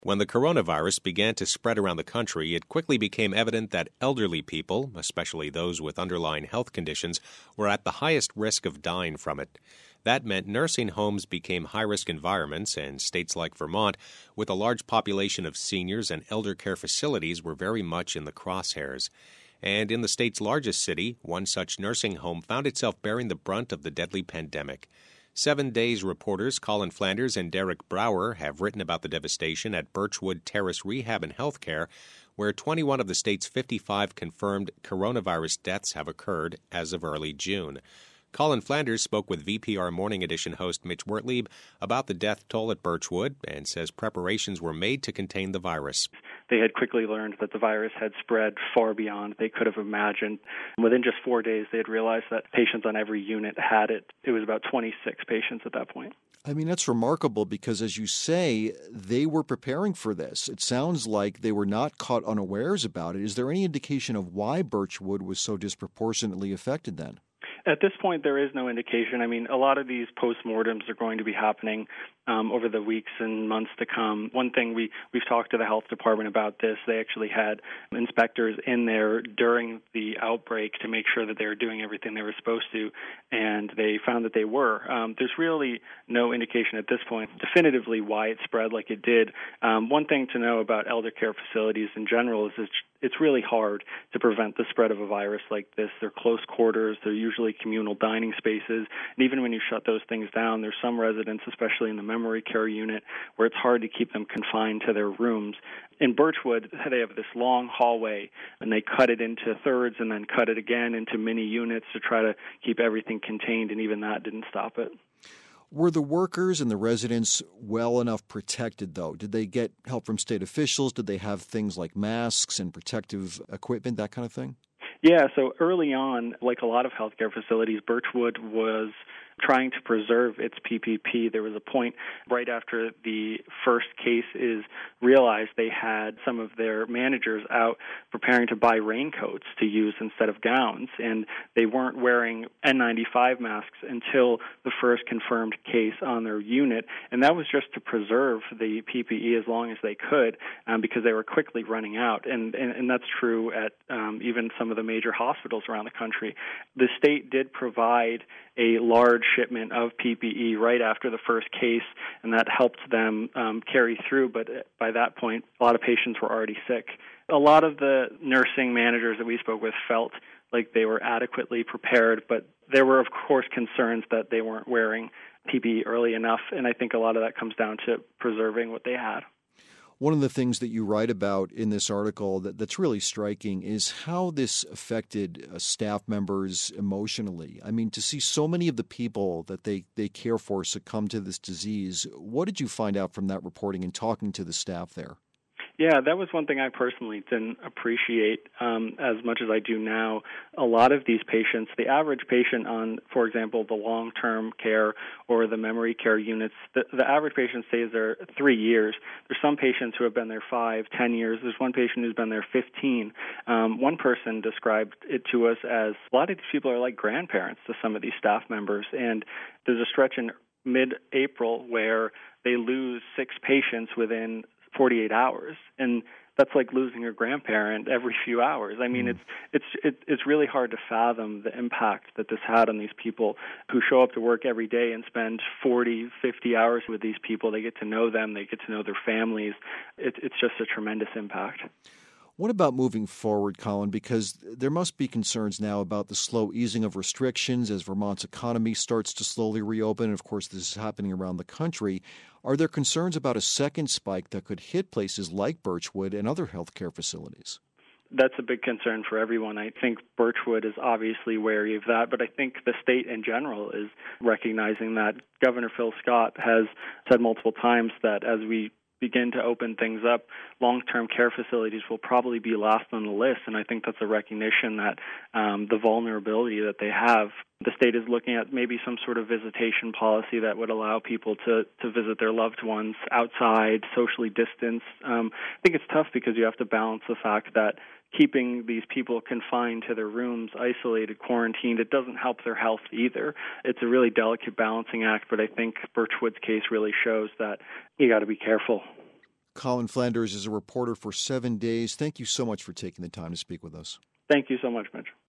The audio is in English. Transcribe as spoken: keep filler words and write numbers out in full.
When the coronavirus began to spread around the country, it quickly became evident that elderly people, especially those with underlying health conditions, were at the highest risk of dying from it. That meant nursing homes became high-risk environments, and states like Vermont, with a large population of seniors and elder care facilities, were very much in the crosshairs. And in the state's largest city, one such nursing home found itself bearing the brunt of the deadly pandemic. Seven Days reporters Colin Flanders and Derek Brower have written about the devastation at Birchwood Terrace Rehab and Healthcare, where twenty-one of the state's fifty-five confirmed coronavirus deaths have occurred as of early June. Colin Flanders spoke with V P R Morning Edition host Mitch Wertlieb about the death toll at Birchwood and says preparations were made to contain the virus. They had quickly learned that the virus had spread far beyond they could have imagined. Within just four days, they had realized that patients on every unit had it. It was about twenty-six patients at that point. I mean, that's remarkable because, as you say, they were preparing for this. It sounds like they were not caught unawares about it. Is there any indication of why Birchwood was so disproportionately affected then? At this point, there is no indication. I mean, a lot of these postmortems are going to be happening um, over the weeks and months to come. One thing we, we've talked to the health department about this. They actually had inspectors in there during the outbreak to make sure that they were doing everything they were supposed to, and they found that they were. Um, there's really no indication at this point definitively why it spread like it did. Um, one thing to know about elder care facilities in general is it's, it's really hard to prevent the spread of a virus like this. They're close quarters. They're usually communal dining spaces. And even when you shut those things down, there's some residents, especially in the memory care unit, where it's hard to keep them confined to their rooms. In Birchwood, they have this long hallway, and they cut it into thirds and then cut it again into mini units to try to keep everything contained, and even that didn't stop it. Were the workers and the residents well enough protected, though? Did they get help from state officials? Did they have things like masks and protective equipment, that kind of thing? Yeah, so early on, like a lot of healthcare facilities, Birchwood was trying to preserve its P P P. There was a point right after the first case is realized, they had some of their managers out preparing to buy raincoats to use instead of gowns, and they weren't wearing N ninety-five masks until the first confirmed case on their unit, and that was just to preserve the P P E as long as they could um, because they were quickly running out, and, and, and that's true at um, even some of the major hospitals around the country. The state did provide a large shipment of P P E right after the first case, and that helped them um, carry through, but by that point, a lot of patients were already sick. A lot of the nursing managers that we spoke with felt like they were adequately prepared, but there were, of course, concerns that they weren't wearing P P E early enough, and I think a lot of that comes down to preserving what they had. One of the things that you write about in this article that, that's really striking is how this affected uh, staff members emotionally. I mean, to see so many of the people that they, they care for succumb to this disease, what did you find out from that reporting and talking to the staff there? Yeah, that was one thing I personally didn't appreciate um, as much as I do now. A lot of these patients, the average patient on, for example, the long-term care or the memory care units, the, the average patient stays there three years. There's some patients who have been there five, ten years. There's one patient who's been there fifteen. Um, one person described it to us as a lot of these people are like grandparents to some of these staff members, and there's a stretch in mid-April where they lose six patients within forty-eight hours, and that's like losing your grandparent every few hours. I mean, mm. it's it's it, it's really hard to fathom the impact that this had on these people who show up to work every day and spend forty, fifty hours with these people. They get to know them, they get to know their families. It, it's just a tremendous impact. What about moving forward, Colin? Because there must be concerns now about the slow easing of restrictions as Vermont's economy starts to slowly reopen. And of course, this is happening around the country. Are there concerns about a second spike that could hit places like Birchwood and other healthcare facilities? That's a big concern for everyone. I think Birchwood is obviously wary of that, but I think the state in general is recognizing that. Governor Phil Scott has said multiple times that as we begin to open things up, long-term care facilities will probably be last on the list, and I think that's a recognition that um, the vulnerability that they have. The state is looking at maybe some sort of visitation policy that would allow people to, to visit their loved ones outside, socially distanced. Um, I think it's tough because you have to balance the fact that keeping these people confined to their rooms, isolated, quarantined, it doesn't help their health either. It's a really delicate balancing act, but I think Birchwood's case really shows that you got to be careful. Colin Flanders is a reporter for Seven Days. Thank you so much for taking the time to speak with us. Thank you so much, Mitch.